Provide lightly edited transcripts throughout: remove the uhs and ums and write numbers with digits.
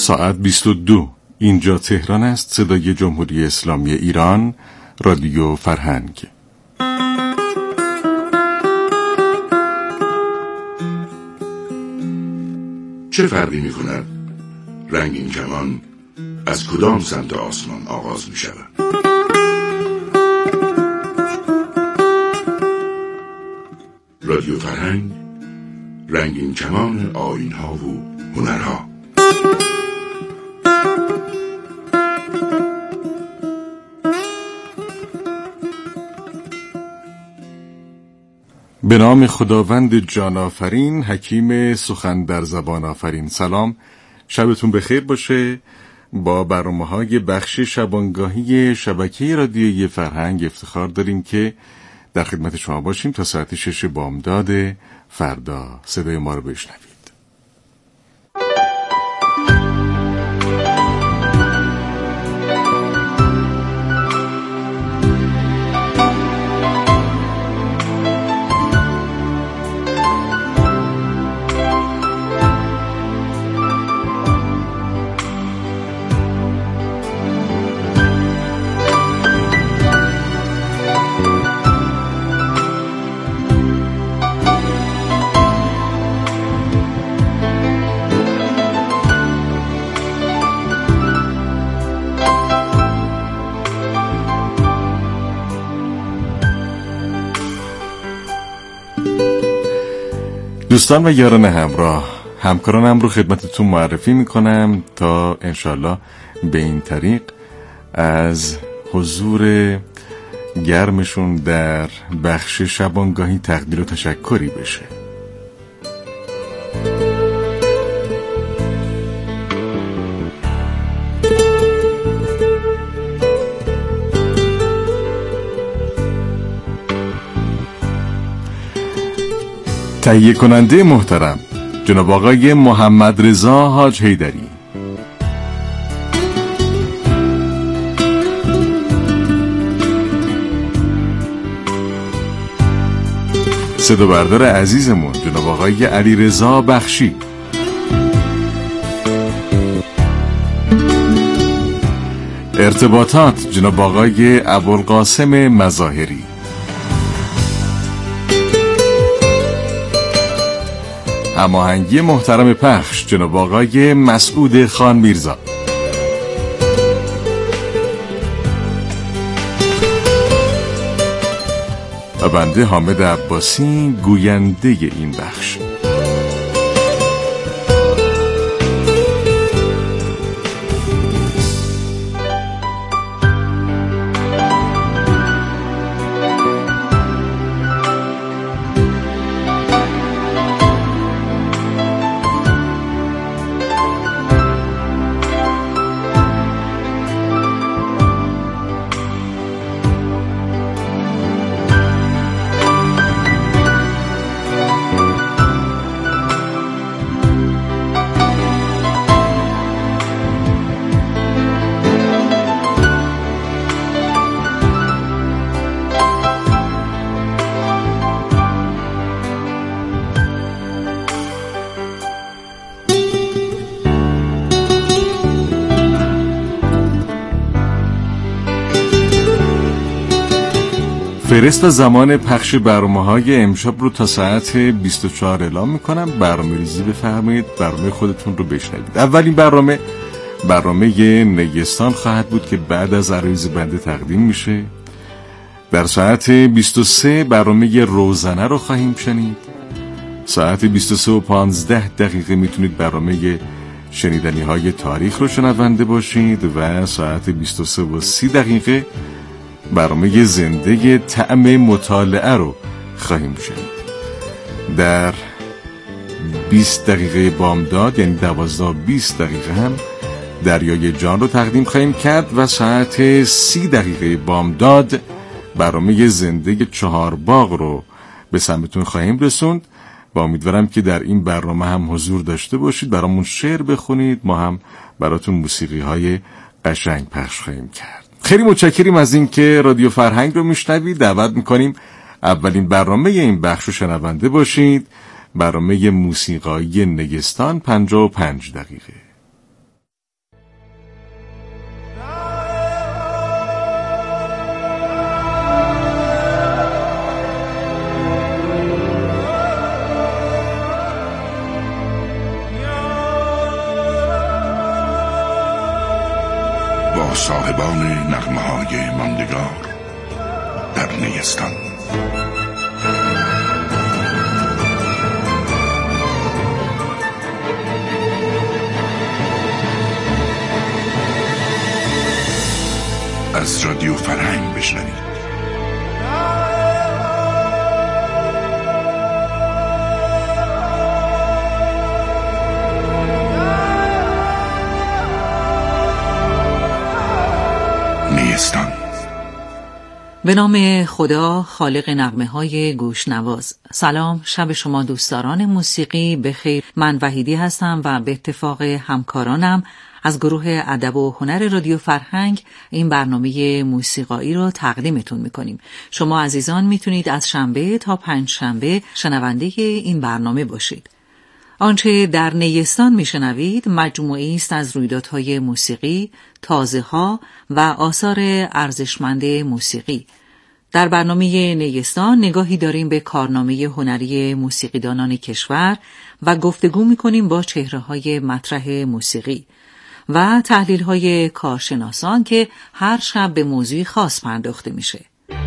ساعت 22. اینجا تهران است. صدای جمهوری اسلامی ایران، رادیو فرهنگ. چه فرقی می کند رنگین کمان از کدام سمت آسمان آغاز می شود؟ رادیو فرهنگ، رنگین کمان آیین‌ها و هنرها. به نام خداوند جان آفرین، حکیم سخن در زبان آفرین. سلام، شبتون بخیر باشه. با برنامه‌های بخش شبانگاهی شبکه رادیویی فرهنگ افتخار داریم که در خدمت شما باشیم تا ساعت 6 بامداد فردا. صدای ما رو بشنوید. دوستان و یاران همراه، همکارانم رو خدمتتون معرفی میکنم تا انشالله به این طریق از حضور گرمشون در بخش شبانگاهی تقدیر و تشکری بشه. تهیه کننده محترم جناب آقای محمد رضا حاج حیدری، صدا بردار عزیزمون جناب آقای علی رضا بخشی، ارتباطات جناب آقای ابوالقاسم مظاهری، هماهنگی محترم پخش جناب آقای مسعود خان میرزا، و بنده حامد عباسی گوینده این بخش. فرست زمان پخش برنامه‌های امشب رو تا ساعت 24 اعلام میکنم. برنامه‌ریزی بفرمایید، برنامه خودتون رو بشنوید. اولین برنامه نگستان خواهد بود که بعد از عرایض بنده تقدیم میشه. در ساعت 23 برنامه روزنه رو خواهیم شنید. ساعت 23:15 میتونید برنامه شنیدنی‌های تاریخ رو شنونده باشید و ساعت 23:30 برنامه زنده طعم مطالعه رو خواهیم شنید. در 20 دقیقه بامداد، یعنی 12:20 هم دریای جان رو تقدیم خواهیم کرد و ساعت 30 بامداد برنامه زنده چهارباغ رو به سمتون خواهیم رسوند و امیدوارم که در این برنامه هم حضور داشته باشید، برامون شعر بخونید، ما هم براتون موسیقی های قشنگ پخش خواهیم کرد. خیلی متشکریم از این که رادیو فرهنگ رو میشنوید. دعوت میکنیم اولین برنامه این بخش رو شنونده باشید. برنامه موسیقایی نگستان 55 دقیقه. با صاحبان نغمه‌های ماندگار در نیستان. از رادیو فرهنگ بشنوید. نیستان. به نام خدا خالق نغمه‌های گوشنواز. سلام، شب شما دوستداران موسیقی بخیر. من وحیدی هستم و به اتفاق همکارانم از گروه ادب و هنر رادیو فرهنگ این برنامه موسیقایی رو تقدیمتون میکنیم. شما عزیزان میتونید از شنبه تا پنجشنبه شنونده این برنامه باشید. آنچه در نیستان میشنوید مجموعه‌ای است از رویدادهای موسیقی، تازه‌ها و آثار ارزشمند موسیقی. در برنامه نیستان نگاهی داریم به کارنامه هنری موسیقیدانان کشور و گفتگو می‌کنیم با چهره‌های مطرح موسیقی و تحلیل‌های کارشناسان که هر شب به موضوعی خاص پرداخته میشه.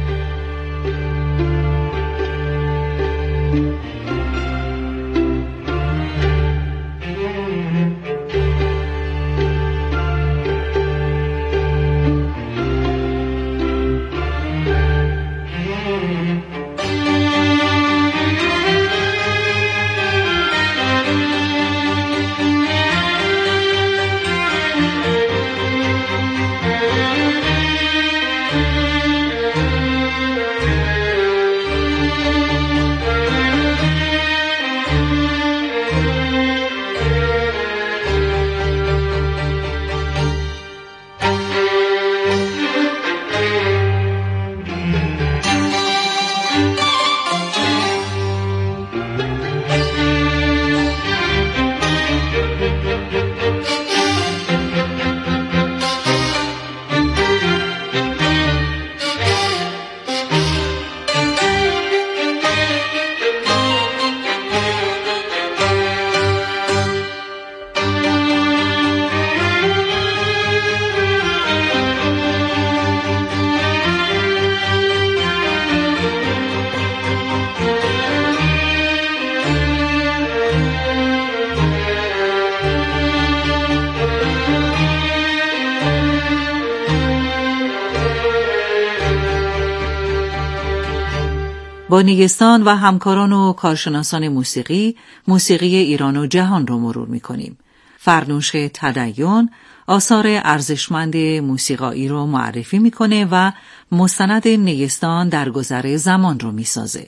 با نیستان و همکاران و کارشناسان موسیقی ایران و جهان رو مرور می‌کنیم. فرنوش تدین آثار ارزشمند موسیقایی رو معرفی می‌کنه و مستند نیستان در گذر زمان رو می‌سازه.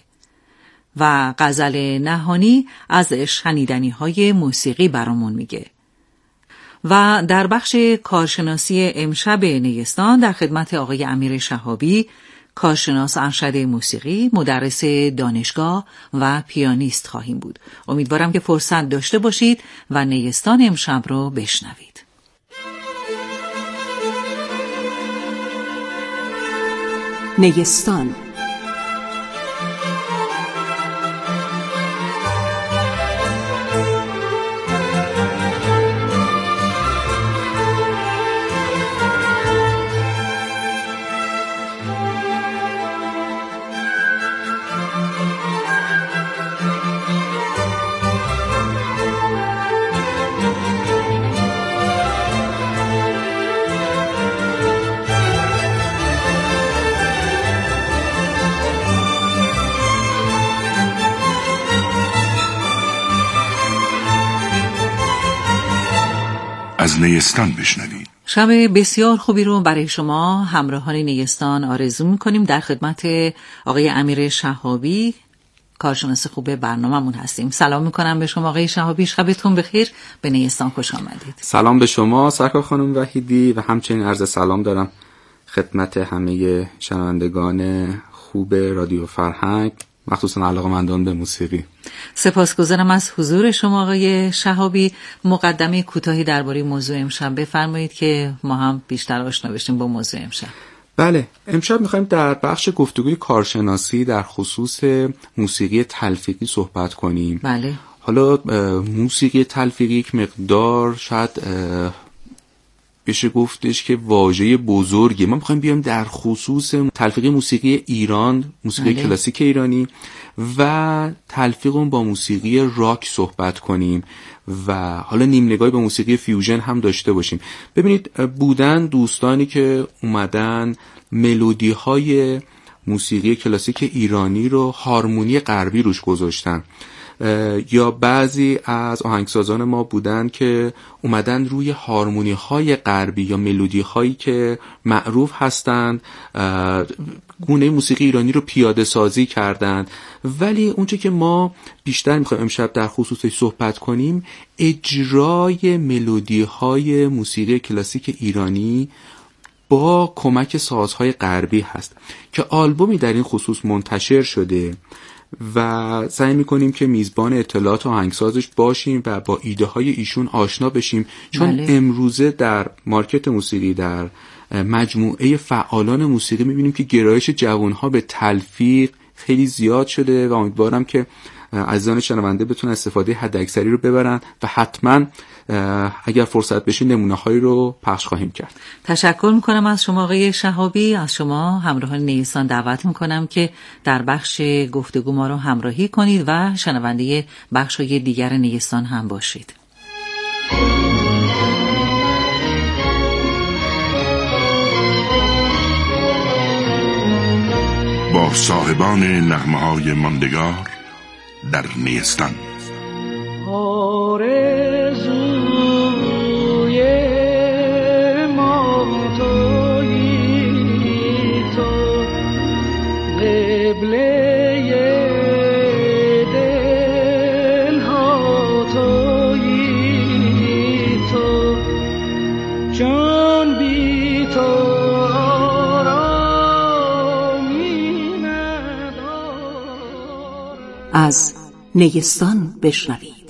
و غزل نهانی از شنیدنی‌های موسیقی برامون میگه. و در بخش کارشناسی امشب نیستان در خدمت آقای امیر شهابی، کارشناس ارشد موسیقی، مدرس دانشگاه و پیانیست خواهیم بود. امیدوارم که فرصت داشته باشید و نیستان امشب رو بشنوید. نیستان. از نیستان بشنوید. شب بسیار خوبی رو برای شما همراهان نیستان آرزو میکنیم. در خدمت آقای امیر شهابی، کارشناس خوب برنامه‌مون هستیم. سلام میکنم به شما آقای شهابی، شبتون بخیر، به نیستان خوش آمدید. سلام به شما سرکار خانم وحیدی و همچنین عرض سلام دارم خدمت همه شنوندگان خوب رادیو فرهنگ، مخصوصا علاقه‌مندان به موسیقی. سپاسگزارم از حضور شما آقای شهابی. مقدمه کوتاهی درباره موضوع امشب بفرمایید که ما هم بیشتر آشنا بشیم با موضوع امشب. بله، امشب می‌خوایم در بخش گفتگوی کارشناسی در خصوص موسیقی تلفیقی صحبت کنیم. بله. حالا موسیقی تلفیقی یک مقدار شاید بشه گفتش که واژه بزرگی. ما میخوایم بیایم در خصوص تلفیق موسیقی ایران، موسیقی کلاسیک ایرانی و تلفیق اون با موسیقی راک صحبت کنیم و حالا نیم نگاهی به موسیقی فیوژن هم داشته باشیم. ببینید بودن دوستانی که اومدن ملودی های موسیقی کلاسیک ایرانی رو هارمونی غربی روش گذاشتن، یا بعضی از آهنگسازان ما بودن که اومدن روی هارمونی های غربی یا ملودی هایی که معروف هستند گونه موسیقی ایرانی رو پیاده سازی کردن. ولی اونچه که ما بیشتر میخوایم امشب در خصوصش صحبت کنیم اجرای ملودی های موسیقی کلاسیک ایرانی با کمک سازهای غربی هست که آلبومی در این خصوص منتشر شده و سعی میکنیم که میزبان اطلاعات آهنگسازش باشیم و با ایده های ایشون آشنا بشیم، چون امروزه در مارکت موسیقی، در مجموعه فعالان موسیقی میبینیم که گرایش جوانها به تلفیق خیلی زیاد شده و امیدوارم که عزیزان شنونده بتونن استفاده حداکثری رو ببرن و حتما اگر فرصت بشه نمونه‌هایی رو پخش خواهیم کرد. تشکر میکنم از شما آقای شهابی. از شما همراهان نیستان دعوت میکنم که در بخش گفتگو ما رو همراهی کنید و شنونده بخش‌های دیگر نیستان هم باشید. با صاحبان نغمه‌های ماندگار در نیستان. آرزوی ما تویی تو، قبله دلها تویی تو، جان بی تو آرامی ندارم. از نیستان بشنوید.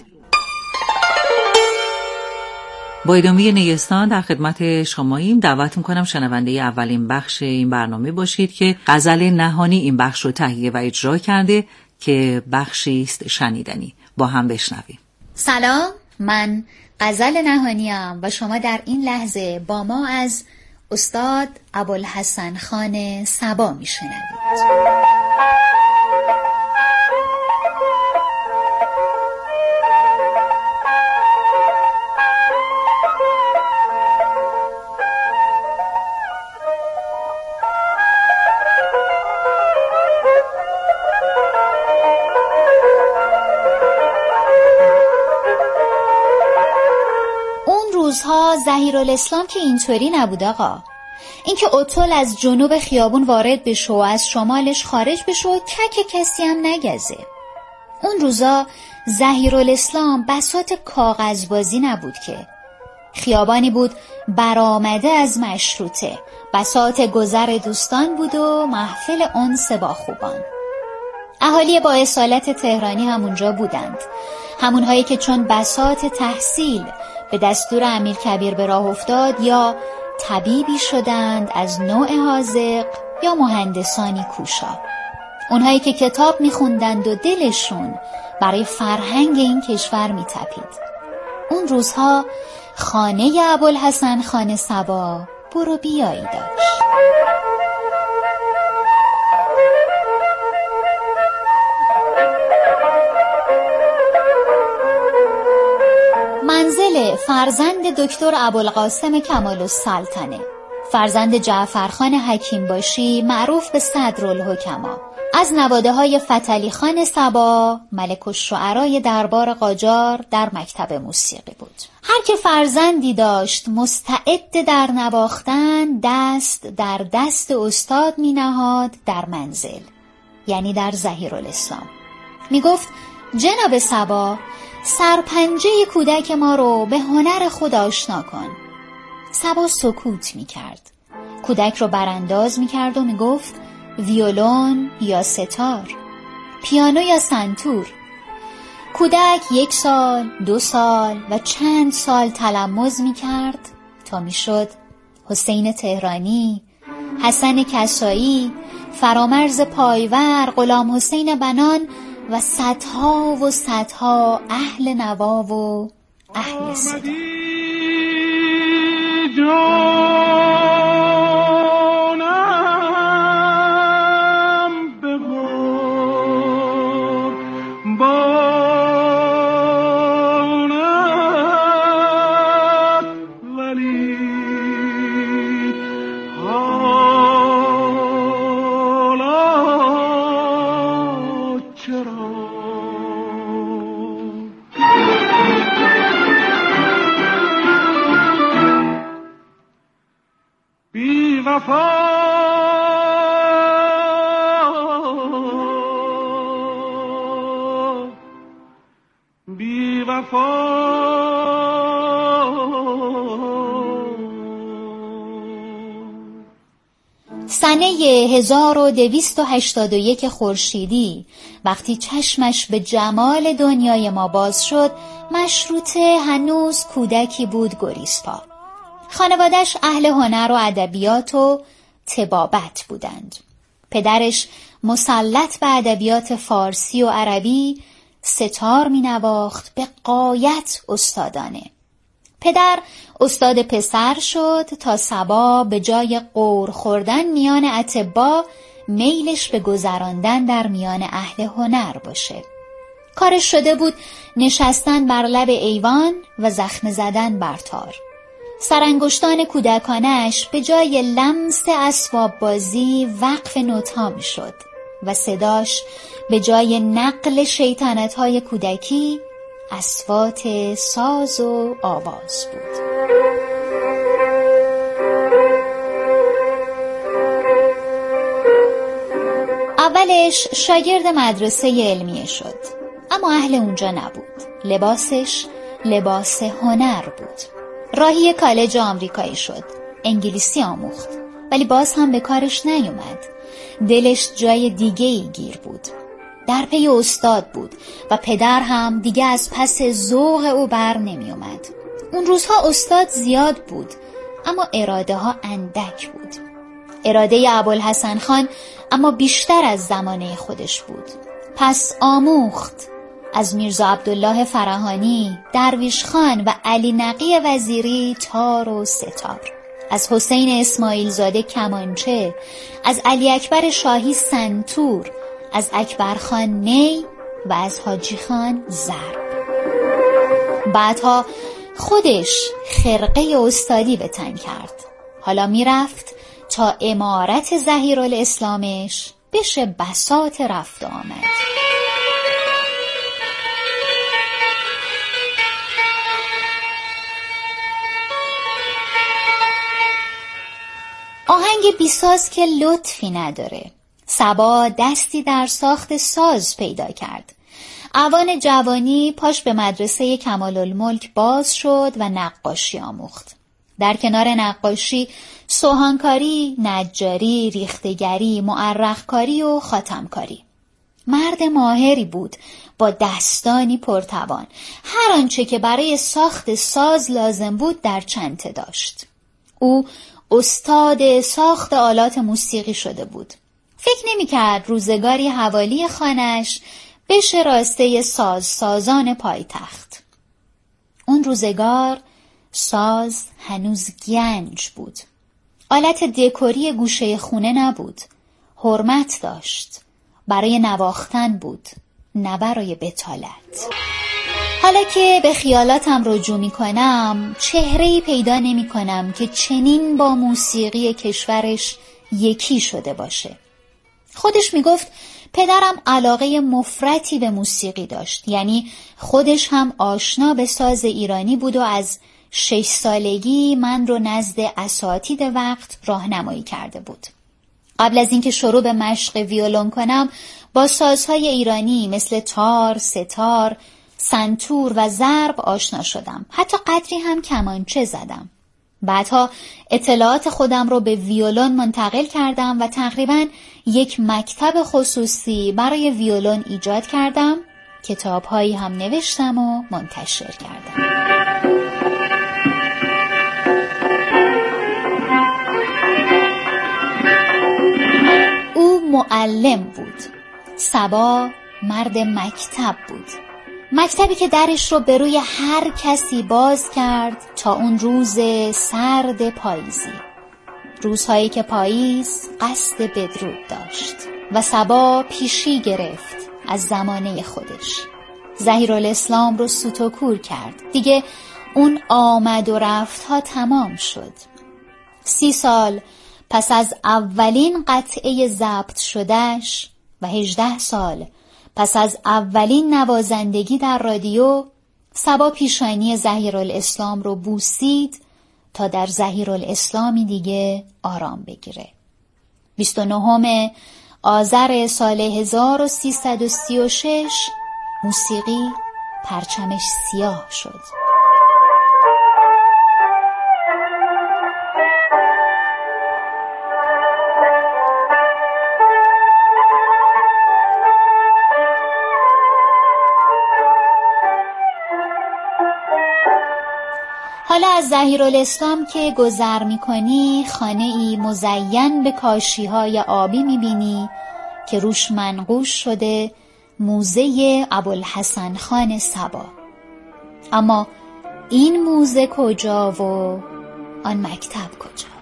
با ادامه نیستان در خدمت شماییم. دعوت میکنم شنونده اولین بخش این برنامه باشید که غزل نهانی این بخش رو تهیه و اجرا کرده که بخشی است شنیدنی. با هم بشنویم. سلام، من غزل نهانیم و شما در این لحظه با ما از استاد ابوالحسن خان صبا میشنوید. روزها ظهیرالاسلام که اینطوری نبود آقا. اینکه اتول از جنوب خیابون وارد بشه و از شمالش خارج بشه و کک کسی هم نگزه. اون روزا ظهیرالاسلام بساط کاغذبازی نبود که، خیابانی بود برآمده از مشروطه، بساط گذر دوستان بود و محفل انس با خوبان. اهالی با اصالت تهرانی همونجا بودند، همونهایی که چون بساط تحصیل به دستور امیرکبیر به راه افتاد یا طبیبی شدند از نوع حاذق یا مهندسانی کوشا، اونهایی که کتاب میخوندند و دلشون برای فرهنگ این کشور میتپید. اون روزها خانه ابوالحسن خان صبا برو بیایی داشت. منزل فرزند دکتر ابوالقاسم کمال السلطنه، فرزند جعفرخان حکیم باشی معروف به صدرالحکما، از نواده های فتحعلی خان صبا ملک الشعرای دربار قاجار در مکتب موسیقی بود. هر که فرزندی داشت مستعد در نواختن دست در دست استاد می نهاد در منزل، یعنی در ظهیرالاسلام. می گفت جناب صبا سرپنجه کودک ما رو به هنر خود آشنا کن. صبا سکوت می کرد. کودک رو برانداز می کرد و می گفت ویولون یا ستار، پیانو یا سنتور. کودک 1 سال، 2 سال و چند سال تلمذ می کرد تا می شد حسین تهرانی، حسن کسایی، فرامرز پایور، غلام حسین بنان و صدها و صدها احل نوا و اهل صدا. بی وفا سنه 1281 خورشیدی وقتی چشمش به جمال دنیای ما باز شد، مشروطه هنوز کودکی بود گریزپا. خانوادش اهل هنر و ادبیات و طبابت بودند. پدرش مسلط به ادبیات فارسی و عربی، ستار می نواخت به غایت استادانه. پدر استاد پسر شد تا صبا به جای غور خوردن میان اطباء میلش به گذراندن در میان اهل هنر باشه. کارش شده بود نشستن بر لب ایوان و زخم زدن بر تار. سرانگشتان کودکانش به جای لمس اسباب بازی وقف نوت‌ها میشد و صداش به جای نقل شیطنت‌های کودکی اصوات ساز و آواز بود. اولش شاگرد مدرسه علمیه شد، اما اهل اونجا نبود. لباسش لباس هنر بود. راهی کالج آمریکایی شد، انگلیسی آموخت، ولی باز هم به کارش نیومد. دلش جای دیگه‌ای گیر بود. در پی استاد بود و پدر هم دیگه از پس ذوق او بر نمی اومد. اون روزها استاد زیاد بود، اما اراده ها اندک بود. اراده ابوالحسن خان اما بیشتر از زمانه خودش بود. پس آموخت از میرزا عبدالله فرهانی، درویش خان و علی نقی وزیری تار و ستار، از حسین اسماعیل زاده کمانچه، از علی اکبر شاهی سنتور، از اکبر خان نی و از حاجی خان ضرب. بعدها خودش خرقه استادی به تن کرد. حالا میرفت تا امارت ظهیرالاسلامش بشه بساط رفت و آمد. آهنگ بیساز که لطفی نداره. صبا دستی در ساخت ساز پیدا کرد. اوان جوانی پاش به مدرسه کمال الملک باز شد و نقاشی آموخت. در کنار نقاشی سوهانکاری، نجاری، ریختگری، معرق‌کاری و خاتمکاری. مرد ماهری بود با دستانی پرتوان. هر آنچه که برای ساخت ساز لازم بود در چنته داشت. او استاد ساخت آلات موسیقی شده بود. فکر نمی‌کرد روزگاری حوالی خانش بشه راسته سازان پایتخت. اون روزگار ساز هنوز گنج بود. آلت دکوری گوشه خونه نبود. حرمت داشت. برای نواختن بود، نه برای بتالت. حالا که به خیالاتم رجوع می‌کنم، چهره‌ای پیدا نمی‌کنم که چنین با موسیقی کشورش یکی شده باشه. خودش میگفت پدرم علاقه مفرطی به موسیقی داشت، یعنی خودش هم آشنا به ساز ایرانی بود و از 6 سالگی من رو نزد اساتید وقت راهنمایی کرده بود. قبل از اینکه شروع به مشق ویولون کنم با سازهای ایرانی مثل تار، ستار، سنتور و ضرب آشنا شدم. حتی قدری هم کمانچه زدم. بعدها اطلاعات خودم رو به ویولون منتقل کردم و تقریباً یک مکتب خصوصی برای ویولون ایجاد کردم. کتاب‌هایی هم نوشتم و منتشر کردم. او معلم بود. صبا مرد مکتب بود. مکتبی که درش رو به روی هر کسی باز کرد تا اون روز سرد پاییزی. روزهایی که پاییز قصد بدرود داشت و صبا پیشی گرفت از زمانه خودش. ظهیرالاسلام رو سوت و کور کرد. دیگه اون آمد و رفت ها تمام شد. 30 سال پس از اولین قطعه ضبط شدهش و 18 سال پس از اولین نوازندگی در رادیو، صبا پیشانی ظهیرالاسلام رو بوسید تا در ظهیرالاسلامی دیگه آرام بگیره. 29 آذر سال 1336 موسیقی پرچمش سیاه شد. حالا از ظهیرالاسلام که گذر می‌کنی خانه‌ای مزین به کاشی‌های آبی می‌بینی که روش منقوش شده موزه ابوالحسن خان صبا. اما این موزه کجا و آن مکتب کجا؟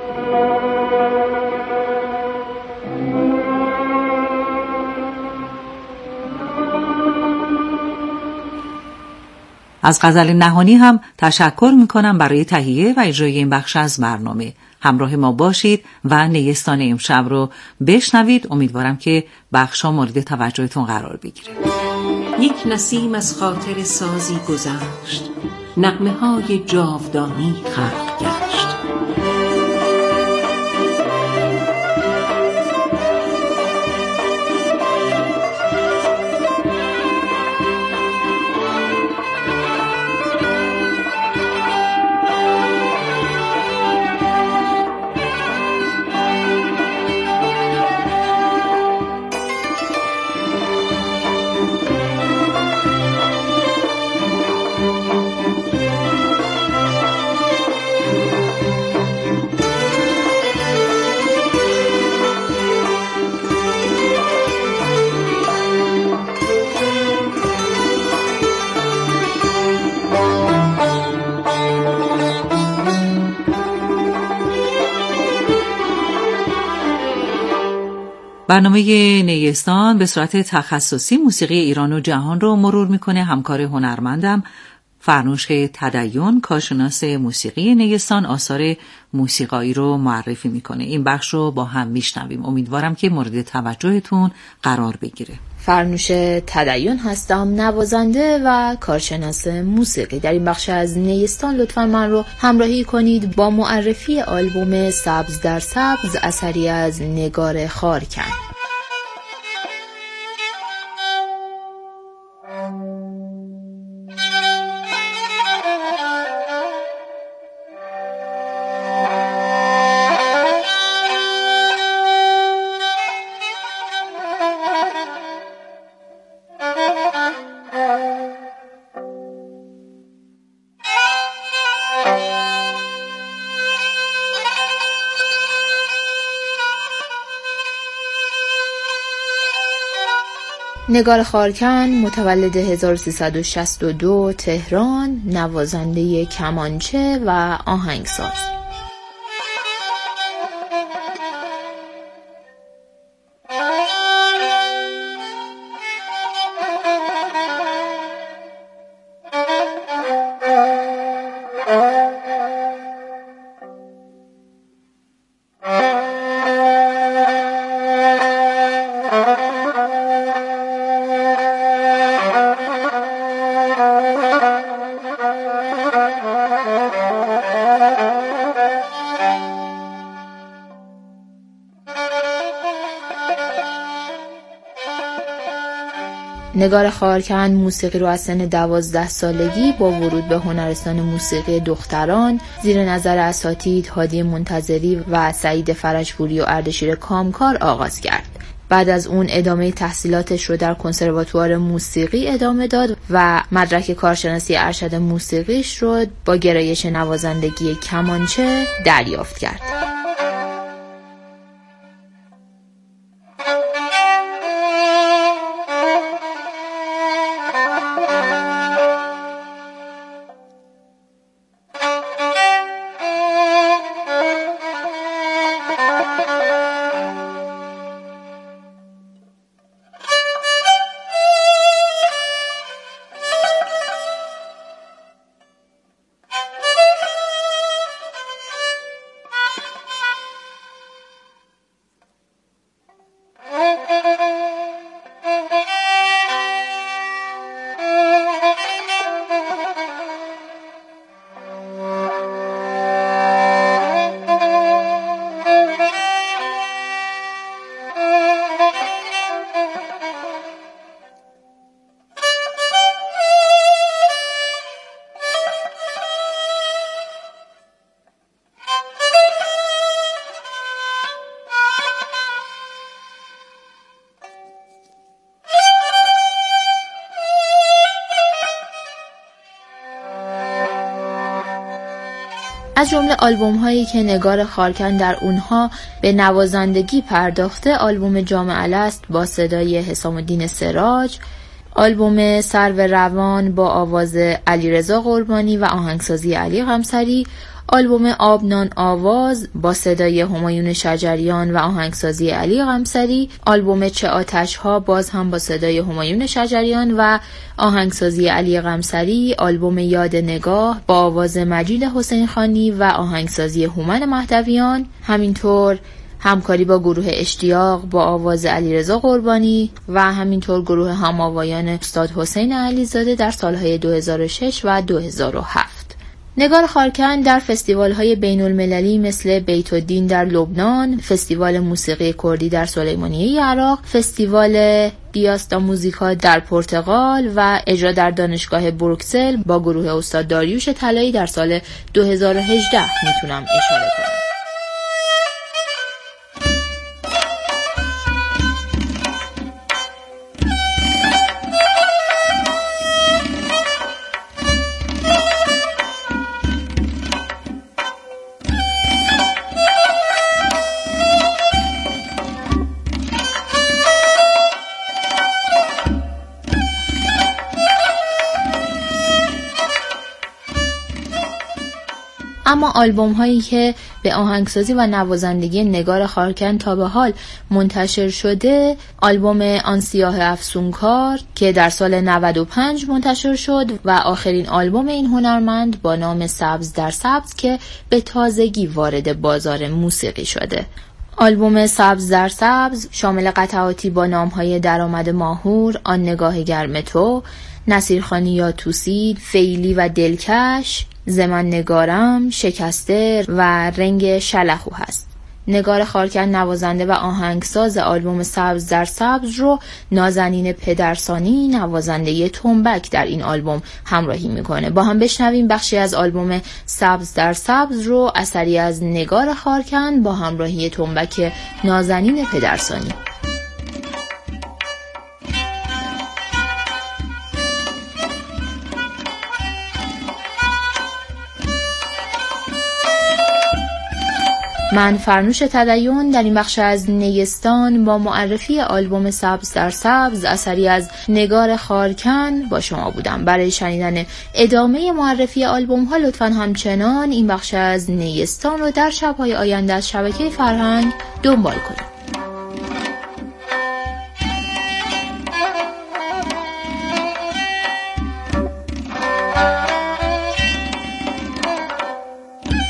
از غزل نهانی هم تشکر میکنم برای تهیه و اجرای این بخش از برنامه. همراه ما باشید و نیستان امشب رو بشنوید. امیدوارم که بخشا مورد توجهتون قرار بگیره. یک نسیم از خاطر سازی گذشت، نغمه های جاودانی خلق گشت. برنامه نیستان به صورت تخصصی موسیقی ایران و جهان رو مرور میکنه. همکار هنرمندم فرنوش تدین، کارشناس موسیقی نیستان، آثار موسیقایی رو معرفی میکنه. این بخش رو با هم میشنویم. امیدوارم که مورد توجهتون قرار بگیره. فرنوش تدین هستم، نوازنده و کارشناس موسیقی. در این بخش از نیستان لطفاً من رو همراهی کنید با معرفی آلبوم سبز در سبز، اثری از نگار خارکن. نگار خارکن متولد 1362 تهران، نوازنده کمانچه و آهنگساز. نگار خارکن موسیقی رو از سن 12 سالگی با ورود به هنرستان موسیقی دختران زیر نظر اساتید هادی منتظری و سعید فرجپوری و اردشیر کامکار آغاز کرد. بعد از اون ادامه تحصیلاتش رو در کنسرواتوار موسیقی ادامه داد و مدرک کارشناسی ارشد موسیقیش رو با گرایش نوازندگی کمانچه دریافت کرد. از جمله آلبوم هایی که نگار خارکن در اونها به نوازندگی پرداخته آلبوم جام الست با صدای حسام الدین سراج، آلبوم سرو روان با آواز علیرضا قربانی و آهنگسازی علی قمصری، آلبوم آب نان آواز با صدای همایون شجریان و آهنگسازی علی قمصری، آلبوم چه آتش ها باز هم با صدای همایون شجریان و آهنگسازی علی قمصری، آلبوم یاد نگاه با آواز مجید حسین خانی و آهنگسازی هومن مهدویان، همینطور همکاری با گروه اشتیاق با آواز علیرضا قربانی و همینطور گروه هماوایان استاد حسین علیزاده در سالهای 2006 و 2007. نگار خارکن در فستیوال‌های بین‌المللی مثل بیت‌الدین در لبنان، فستیوال موسیقی کردی در سلیمانیه عراق، فستیوال دیاستا موزیکا در پرتغال و اجرا در دانشگاه بروکسل با گروه استاد داریوش طلایی در سال 2018 میتونم اشاره کنم. اما آلبوم هایی که به آهنگسازی و نوازندگی نگار خارکن تا به حال منتشر شده، آلبوم آن سیاه افسونکار که در سال 95 منتشر شد و آخرین آلبوم این هنرمند با نام سبز در سبز که به تازگی وارد بازار موسیقی شده. آلبوم سبز در سبز شامل قطعاتی با نام‌های درآمد ماهور، آن نگاه گرم تو، نصیرخانی یا توسی، فیلی و دلکش، زمن نگارم، شکسته و رنگ شلخو هست. نگار خارکن نوازنده و آهنگساز آلبوم سبز در سبز رو نازنین پدرسانی نوازنده تنبک در این آلبوم همراهی میکنه. با هم بشنویم بخشی از آلبوم سبز در سبز رو، اثری از نگار خارکن با همراهی تنبک نازنین پدرسانی. من فرنوش تدین در این بخش از نیستان با معرفی آلبوم سبز در سبز اثری از نگار خارکن با شما بودم. برای شنیدن ادامه معرفی آلبوم ها لطفاً همچنان این بخش از نیستان رو در شب‌های آینده از شبکه فرهنگ دنبال کنید.